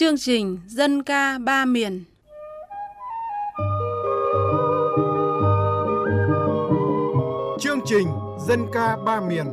Chương trình Dân ca ba miền. Chương trình Dân ca ba miền.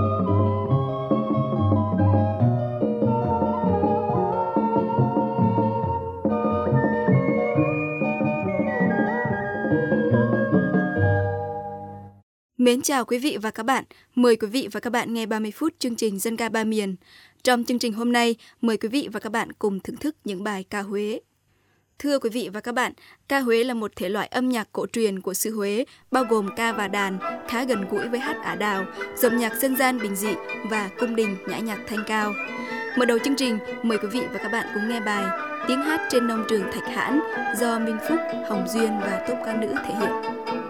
Mến chào quý vị và các bạn. Mời quý vị và các bạn nghe 30 phút chương trình Dân ca ba miền. Trong chương trình hôm nay, mời quý vị và các bạn cùng thưởng thức những bài ca Huế. Thưa quý vị và các bạn, ca Huế là một thể loại âm nhạc cổ truyền của xứ Huế, bao gồm ca và đàn, khá gần gũi với hát ả đào, dòng nhạc dân gian bình dị và cung đình nhã nhạc thanh cao. Mở đầu chương trình, mời quý vị và các bạn cùng nghe bài Tiếng hát trên nông trường Thạch Hãn do Minh Phúc, Hồng Duyên và tốp ca nữ thể hiện.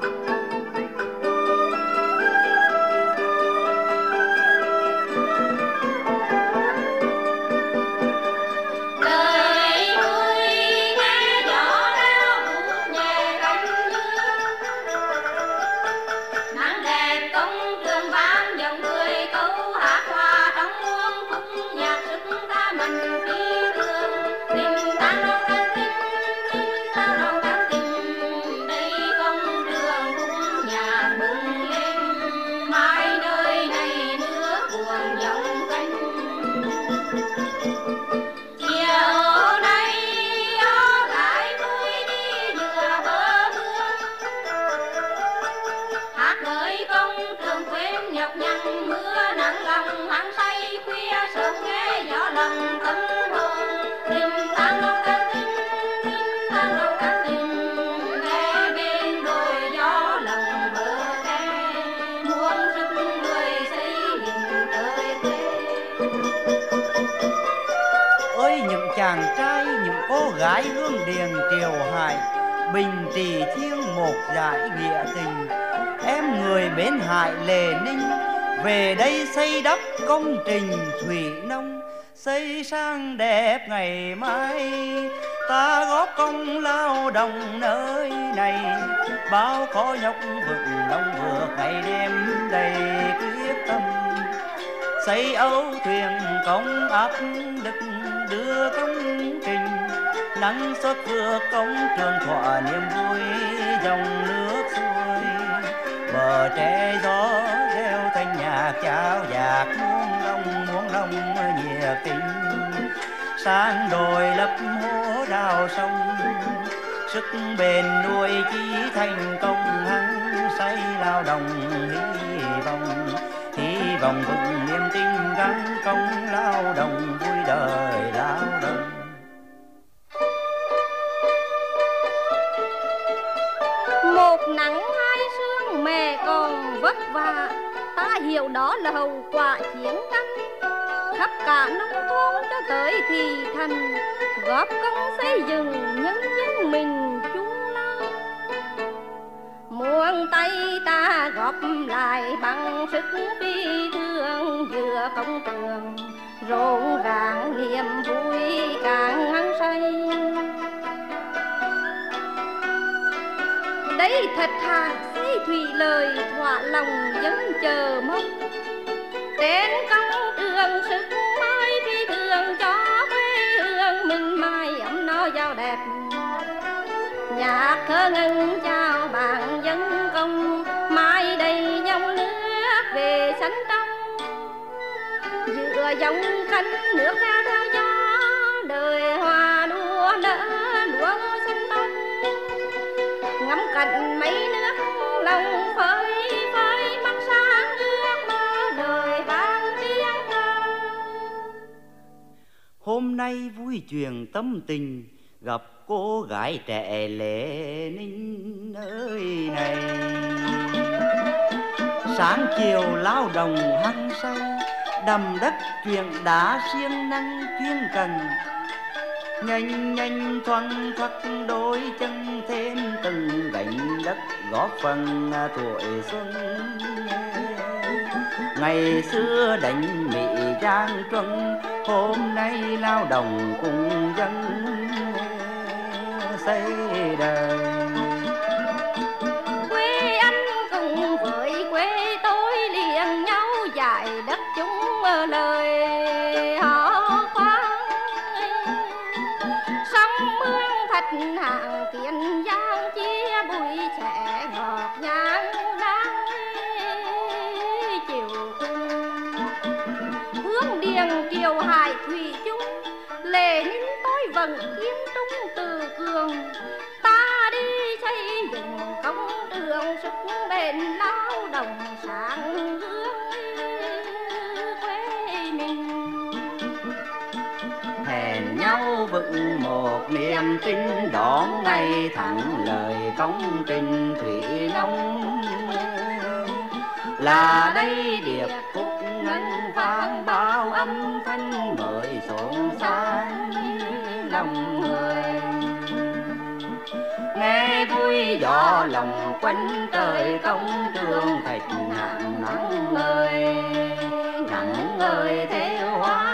Chàng trai những cô gái hương điền triều hải, bình trì thiêng một giải nghĩa tình. Em người bến hải Lệ Ninh, về đây xây đắp công trình thủy nông, xây sang đẹp ngày mai. Ta góp công lao động nơi này, bao khó nhọc vững lòng vượt ngày đêm đầy quyết tâm. Xây âu thuyền công áp lực đưa công trình, năng suất vượt công trường thỏa niềm vui dòng nước xuôi. Bờ tre gió reo thanh nhạc chào dạt muôn lòng nhiệt tình. Sang đồi lấp hố đào sông, sức bền nuôi chí thành công. Hăng say lao động hy vọng vững niềm tin gắn công lao động vui đời lao động. Một nắng hai sương mẹ còn vất vả, ta hiểu đó là hậu quả chiến tranh. Khắp cả nông thôn cho tới thị thành, góp công xây dựng nhân dân mình chung lo. Muôn tay ta góp lại bằng sức bi thương, giữa công trường rộn ràng niềm vui càng hăng say. Đây thật thà xây thủy lợi thỏa lòng dân chờ mong. Trên công trường sức mai phi thường cho quê hương mình mai ấm no giàu đẹp. Nhạc thơ ngân chào bạn dân công, mai đầy dòng nước về xanh trong. Giữa dòng khánh nước ra theo gió, đời hoa đua nở lúa xanh tông. Ngắm cạnh mấy nước lòng phơi phơi mắt sáng ước mơ đời vang tiếng ca. Hôm nay vui chuyện tâm tình, gặp cô gái trẻ Lệ Ninh ơi này. Sáng chiều lao động hăng say, đầm đất chuyện đá siêng năng chuyên cần. Nhanh thoăn thoắt đôi chân thêm từng gánh đất, góp phần tuổi xuân. Ngày xưa đánh Mỹ Giang Truân, hôm nay lao động cùng dân xây đời. Quê anh cùng với quê tôi liền nhau dạy đất chúng lời họ khoan. mương thạch hạng tiền giang chia bụi trẻ ngọt nhang đang chiều cùng hướng điền triều hải thủy chung lệ nín tối vầng yên trung từ cường ta đi xây dựng công đường sức bền lao động sáng hướng quê mình hẹn nhau vững một niềm tin đón ngày thắng lợi công trình thủy nông là đây điệp khúc ngân vang bao âm thanh mới xôn xang lòng người nghe vui gió lòng quanh trời công trường thạch nặng nắng ngời theo hoa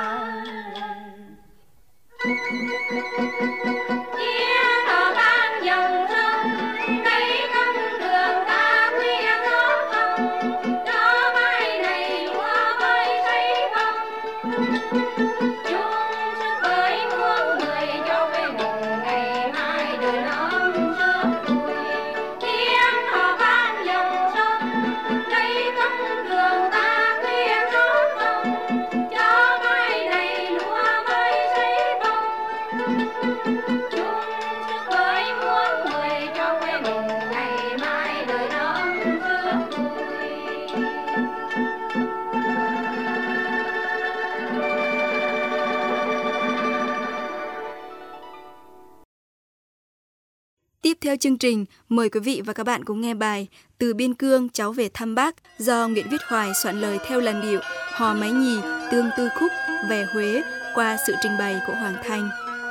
tiếng hò vang dòng sông đây công đường ta khuya gió không gió mai này lúa mới xây bông chung sức với muôn người cho quê mình ngày mai đời non sớm vui tiếng hò vang dòng sông đây công đường ta khuya gió không gió mai này lúa mới xây bông chung sức với muôn người cho quê mình ngày mai đời non sớm vui. Tiếp theo chương trình, mời quý vị và các bạn cùng nghe bài Từ Biên Cương cháu về thăm Bác do Nguyễn Viết Hoài soạn lời theo làn điệu hò máy nhì Tương Tư Khúc về Huế qua sự trình bày của Hoàng Thanh.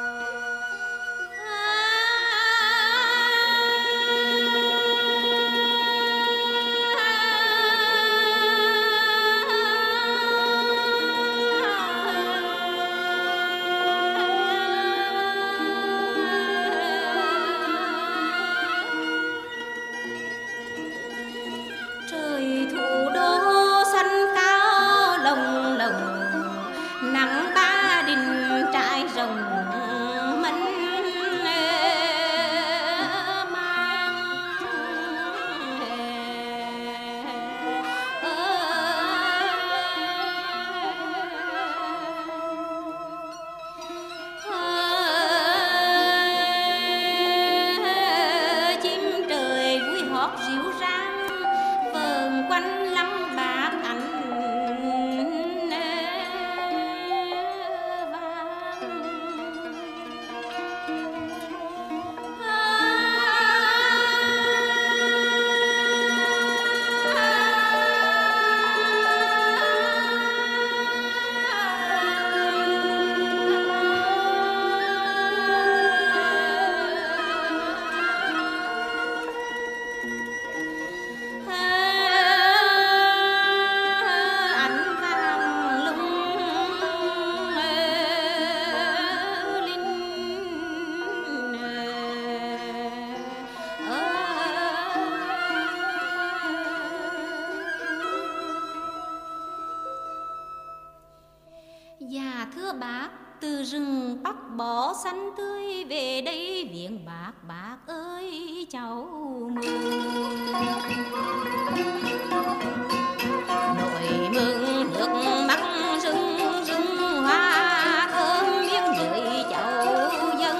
Trời thủ đô xanh cao lồng lồng nắng ba đình trải rồng mân mang chim trời vui hót ríu rang vờn quanh lăng bạc ánh ánh vàng lung linh Dạ thưa bác, từ rừng Bắc bỏ xanh tươi về đây viếng bác, bác ơi cháu mừng. Nỗi mừng nước mắt rưng rưng hoa thơm miếng dưới cháu dân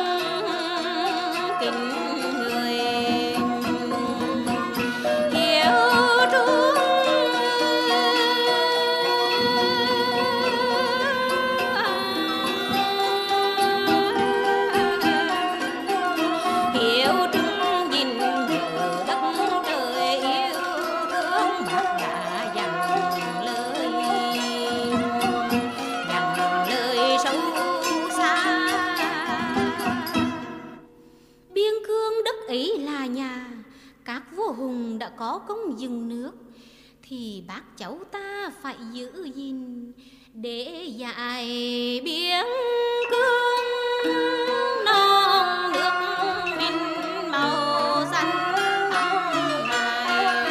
kính người hiếu trung hiếu trung gìn giữ đất trời yêu thương bác đã dặn lời sâu xa. Biên cương đất ấy là nhà các vua hùng đã có công dựng nước, thì bác cháu ta phải giữ gìn để dạy biên cương non nước mình màu xanh thẳm hải,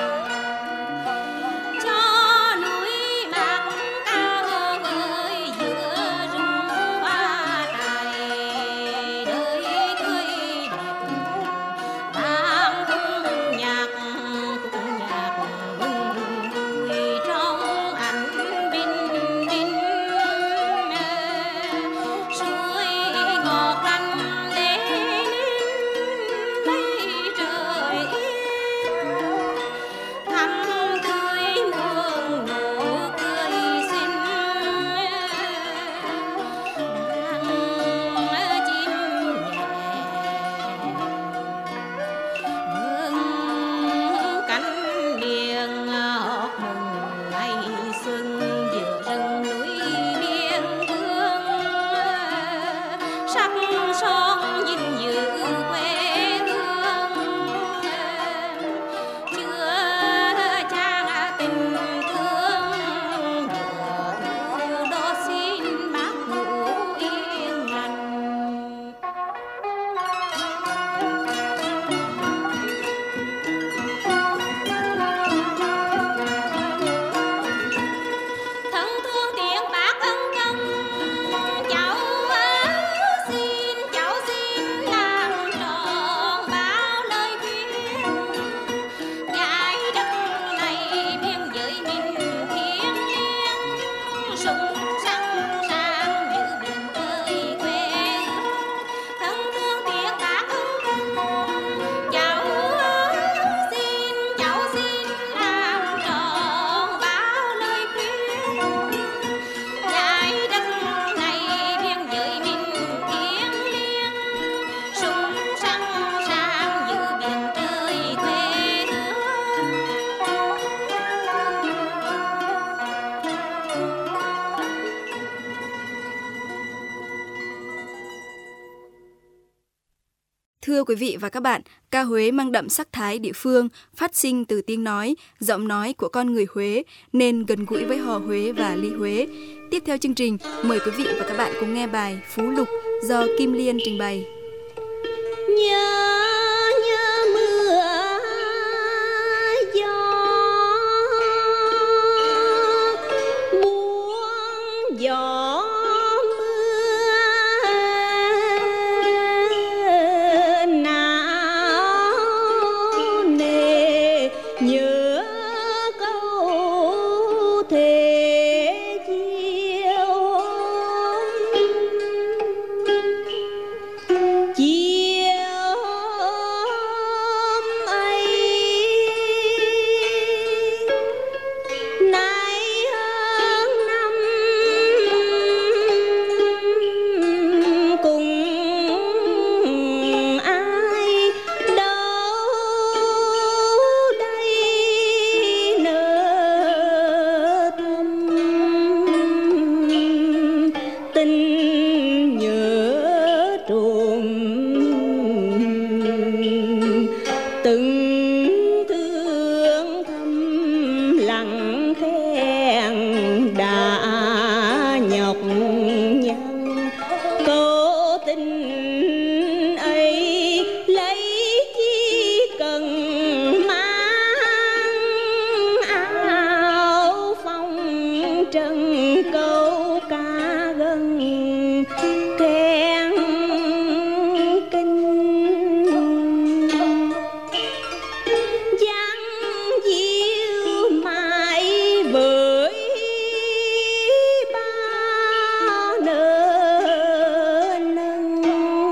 cho núi bạc cao vời giữa rừng hoa trài sắc son gìn giữ quê hương, chưa cha tình thương thủ đô xin bác ngủ yên lành. Thân thương tiếng bác ân cần, cháu xin làm tròn bao lời khuyên. Giải đất này biên giới mình thiêng liêng, sung sẵn sàng giữ biển trời quê hương. Thân thương tiếng bác ân cần, cháu xin làm tròn bao lời khuyên. Giải đất này biên giới mình thiêng liêng, sung sẵn sàng giữ biển trời quê hương. Thưa quý vị và các bạn, ca Huế mang đậm sắc thái địa phương, phát sinh từ tiếng nói, giọng nói của con người Huế nên gần gũi với hò Huế và ly Huế. Tiếp theo chương trình, mời quý vị và các bạn cùng nghe bài Phú Lục do Kim Liên trình bày. Nhớ mưa gió buông gió mưa não nề, nhớ câu thề chiều hôm ấy. Nay hơn năm cùng ai đâu đây nỡ thầm tình nhớ trùng từng thương thầm lặng khen đã nhọc nhằn. Câu tình ấy lấy chi cần mang áo phong trần, câu ca gần khen kinh. Giăng diêu mãi với bao nợ nần,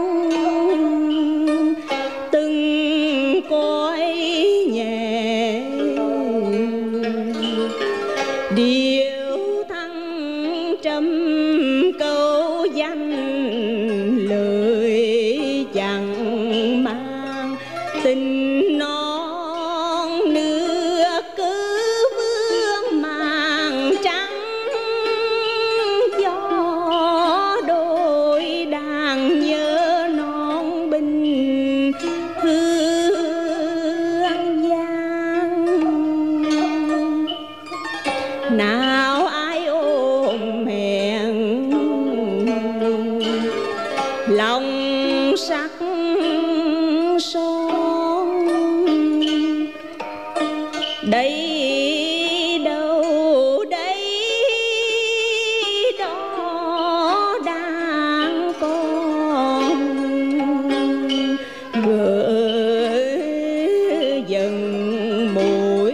từng cõi nhẹ điệu thăng trầm câu danh lời chẳng mang tình non nước cứ vương màng trắng. Gió đôi đàn nhớ non bình hương giang, nào ai ôm hẹn lòng sắc son. Đây đâu đây đó đang con gỡ dần mối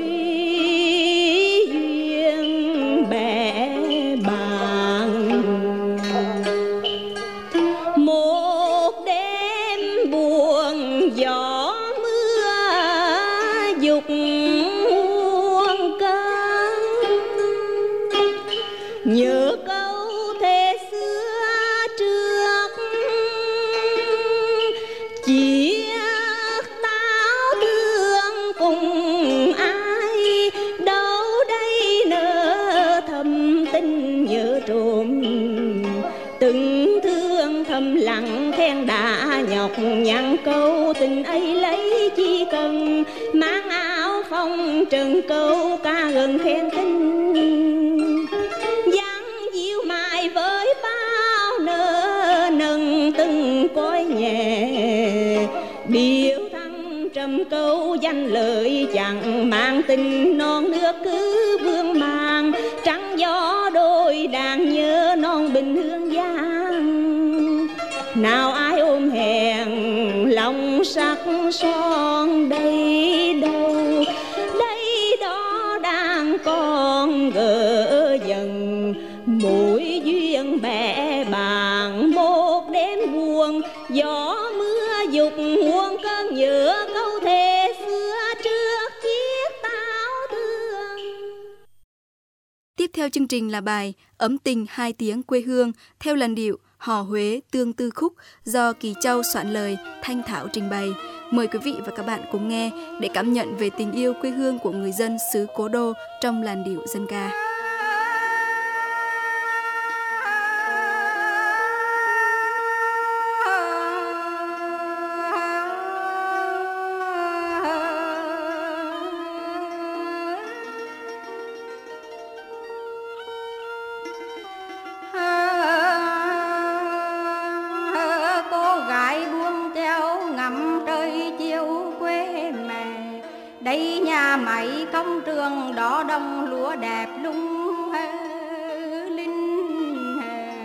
duyên bẽ bàng. Một đêm buồn gió lặng khen đã nhọc nhằn câu tình ấy lấy chi cần, mang áo phong trần câu ca gần khen tình. Dáng diệu mài với bao nơ nâng từng cõi nhẹ, biểu thăng trầm câu danh lợi chẳng mang tình non nước cứ vương mang. Trắng gió đôi đàn nhớ non bình hương giang, nào ai ôm hẹn lòng sắc son đây đâu. Đây đó đang còn gỡ dần mỗi duyên bẻ bàng một đêm buồn. Gió mưa dục muôn cơn nhớ câu thề xưa trước chiếc táo thương. Tiếp theo chương trình là bài Ấm tình hai tiếng quê hương theo làn điệu Hò Huế Tương Tư Khúc do Kỳ Châu soạn lời, Thanh Thảo trình bày. Mời quý vị và các bạn cùng nghe để cảm nhận về tình yêu quê hương của người dân xứ Cố Đô trong làn điệu dân ca. Đây nhà máy công trường đó đồng lúa đẹp lung linh.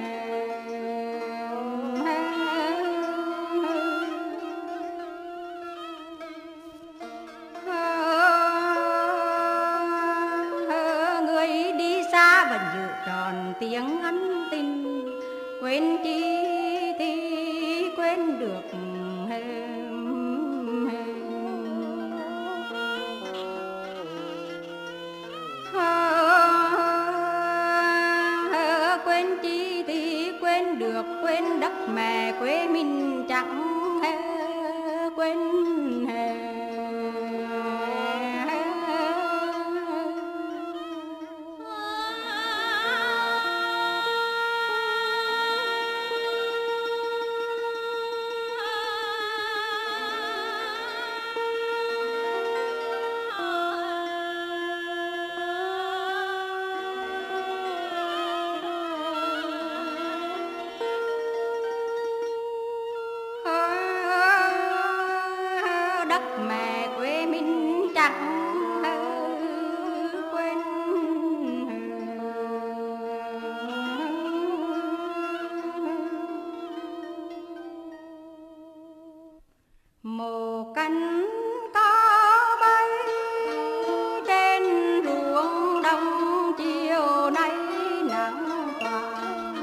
Người đi xa vẫn giữ tròn tiếng ân tình, quên chi thì quên được. Quên đất mẹ quê mình chẳng quên. Đất mẹ quê mình chẳng quên. Một cánh có bay trên ruộng đồng chiều nay nắng vàng,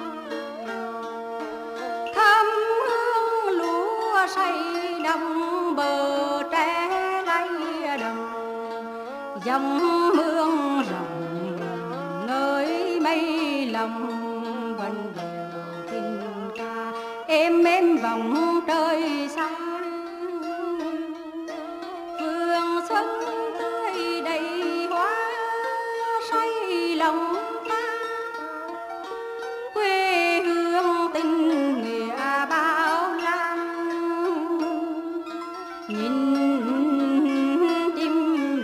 thơm hương lúa say đồng bờ tre lay đồng. Dòng mương rộng nơi mây lòng vẫn đều tình ca êm êm vòng trời xa. Vườn xuân tươi đầy hoa say lòng ta, quê hương tình nghĩa bao la. Nhìn chim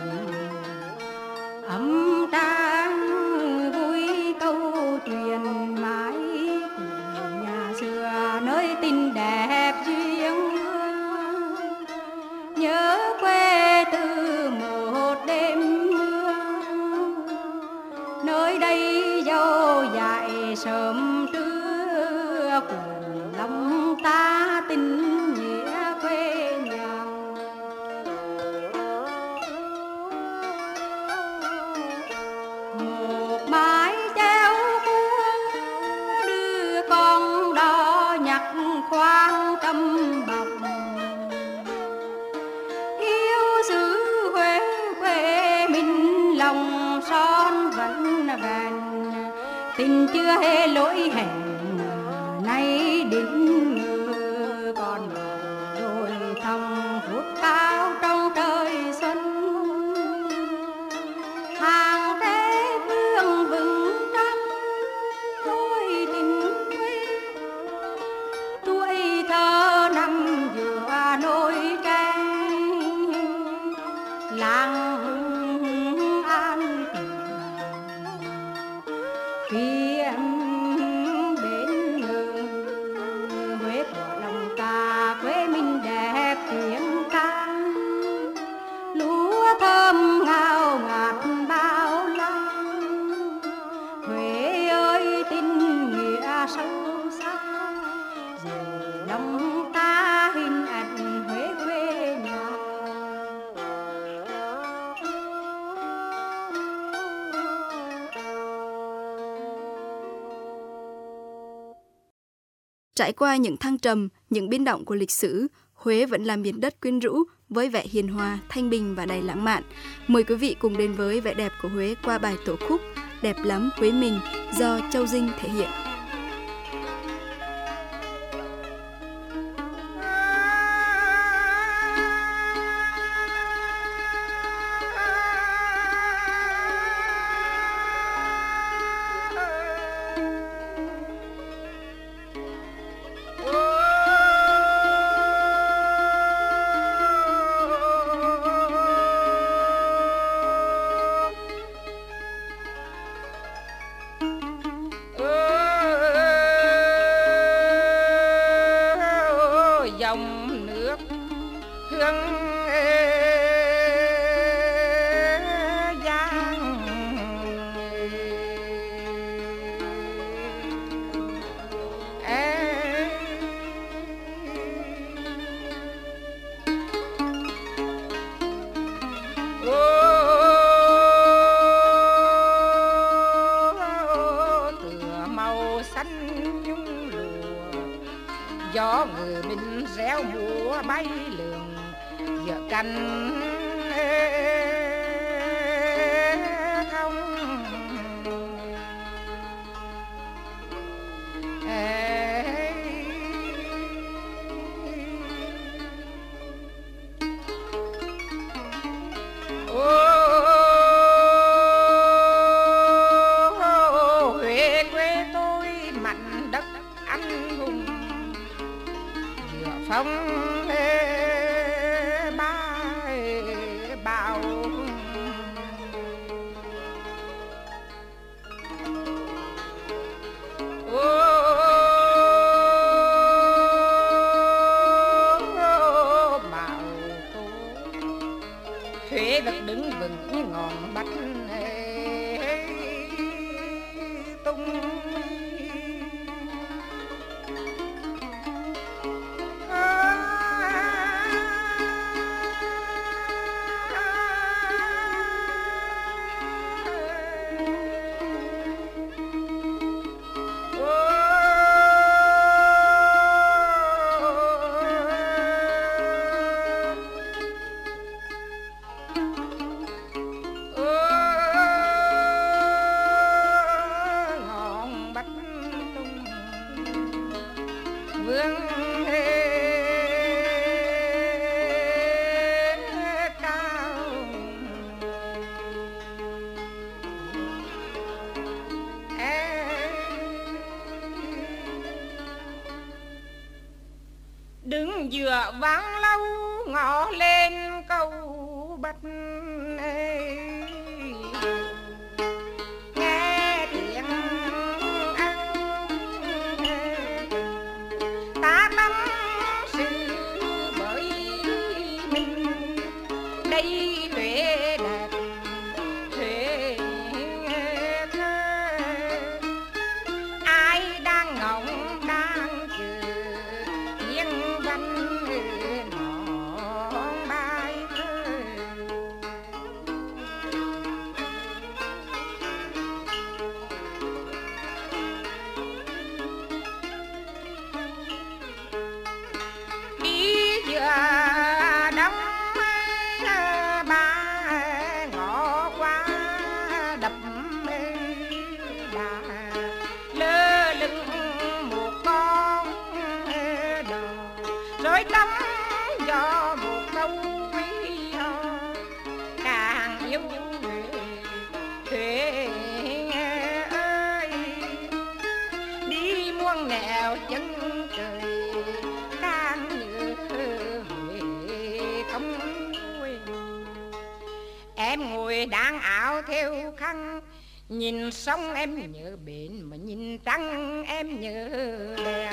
ấm tráng vui câu chuyện mãi của nhà xưa nơi tình đẹp duyên. Nhớ quê từ một đêm mưa, nơi đây dâu dại sớm trưa cùng lòng ta tình nghĩa quê nhà. Một mái treo cuốn đưa con đò nhặt khoan trăm bọc, yêu xứ Huế quê mình lòng son vẫn vẹn. Tình chưa hề lỗi hẹn nay đến ngờ, còn đôi thòng phút cao trong trời xuân. Hàng tre vương vững trăng đôi tình quê, dừng lòng ta hình ảnh Huế quê nhà. Trải qua những thăng trầm, những biến động của lịch sử, Huế vẫn là miền đất quyến rũ với vẻ hiền hòa, thanh bình và đầy lãng mạn. Mời quý vị cùng đến với vẻ đẹp của Huế qua bài tổ khúc Đẹp lắm Huế mình do Châu Dinh thể hiện. Dòng nước hương giang tựa màu xanh nhung lụa, gió người mình réo múa bay lượn giữa cánh thông. Huế quê tôi mảnh đất anh hùng, phong ba bao bảo tố Huế vẫn đứng vững ngọn bách tung. Đứng dựa vắng lâu ngõ lên câu bách, nghe tiếng ăn ta tâm sự bởi mình. Đây Huế đẹp, Huế thơ, ai đang ngóng đang chờ tiếng văn nón bài thơ. Đi giữa đông ba ngõ qua đập đà, lơ lửng một con đò, rồi tắm gió một câu quý ho, càng yêu Huế ơi. Đi muôn nẻo chân trời càng nhớ Huế không nguôi. Em ngồi đang áo theo khăn, nhìn sông em nhớ bến, mà nhìn trăng em nhớ đèn.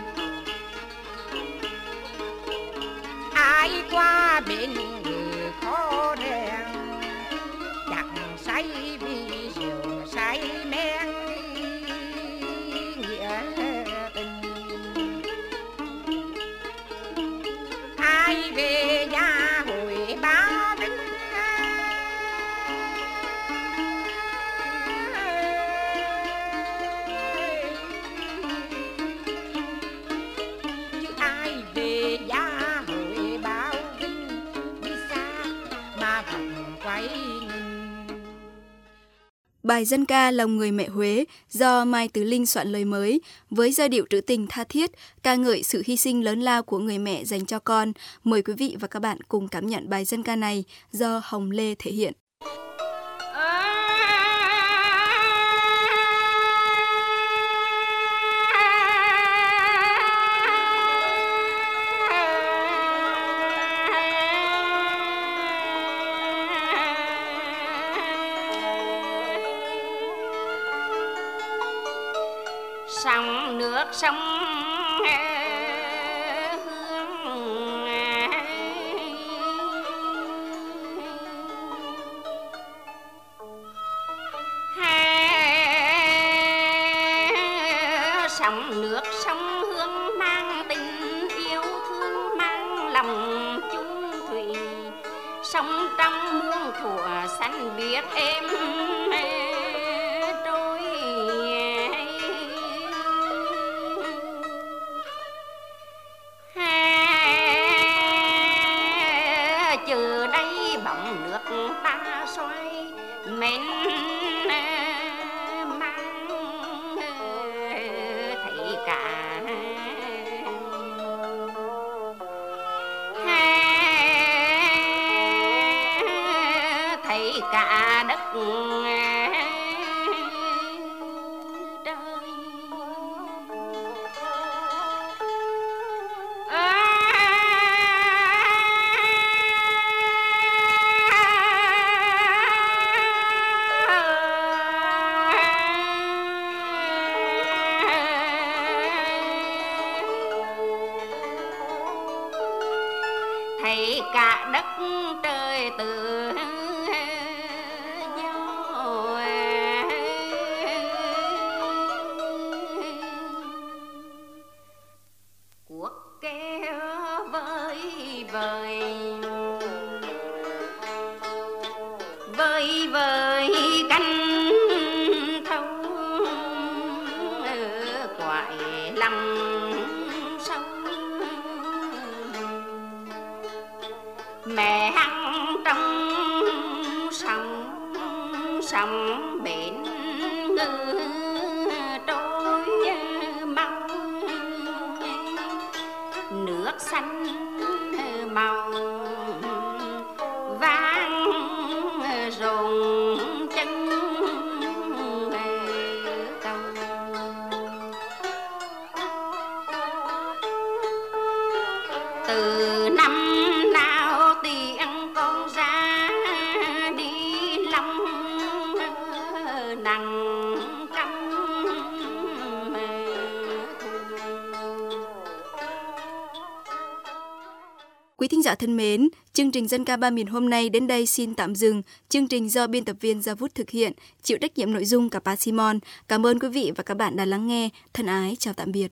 Ai qua bên người khó đèn, chẳng say vì rượu say men nghĩa tình. Bài dân ca Lòng người mẹ Huế do Mai Tứ Linh soạn lời mới với giai điệu trữ tình tha thiết, ca ngợi sự hy sinh lớn lao của người mẹ dành cho con. Mời quý vị và các bạn cùng cảm nhận bài dân ca này do Hồng Lê thể hiện. Sông nước sông sông nước sông hương mang tình yêu thương, mang lòng chung thủy, sông trong muôn thuở xanh biếc êm trôi. Từ đây bóng nước ta xoay mến mang thấy cả đất thấy cả đất trời từ gió cuộc kéo vơi vơi vơi vơi cánh thâu quại lòng sâu. Mẹ hăng trong sông bến ngư trôi mau, nước xanh màu vang rộn chân cầu. Từ năm nào tiếng con ra đi lòng nặng căm. Quý thính giả thân mến, chương trình Dân ca Ba Miền hôm nay đến đây xin tạm dừng. Chương trình do biên tập viên Gia Vút thực hiện, chịu trách nhiệm nội dung cả Pa Simon. Cảm ơn quý vị và các bạn đã lắng nghe. Thân ái, chào tạm biệt.